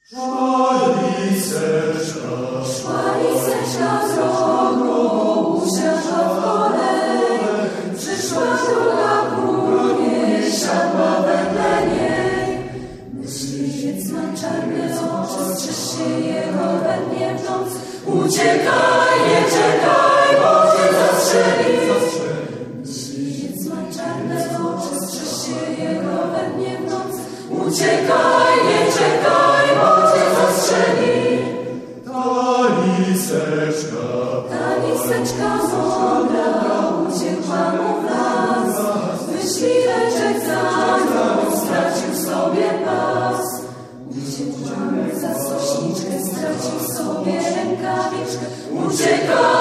Szła liseczka z rogu, usiadła w kole. Przyszła druga ku niej, siadła wedle niej. Myśliwiec ma czarne oczy, strzeż się jego we dnie w noc. Uciekaj, nie czekaj, bo cię zastrzeli. Myśliwiec ma czarne oczy, strzeż się jego we dnie w noc. Uciekaj, nie czekaj, bo cię zastrzeli. Ta liseczka mądra uciekła mu w las. Myśliweczek za nią stracił sobie pas. Uciekła mu za sośniczkę, stracił sobie rękawiczkę. Uciekaj!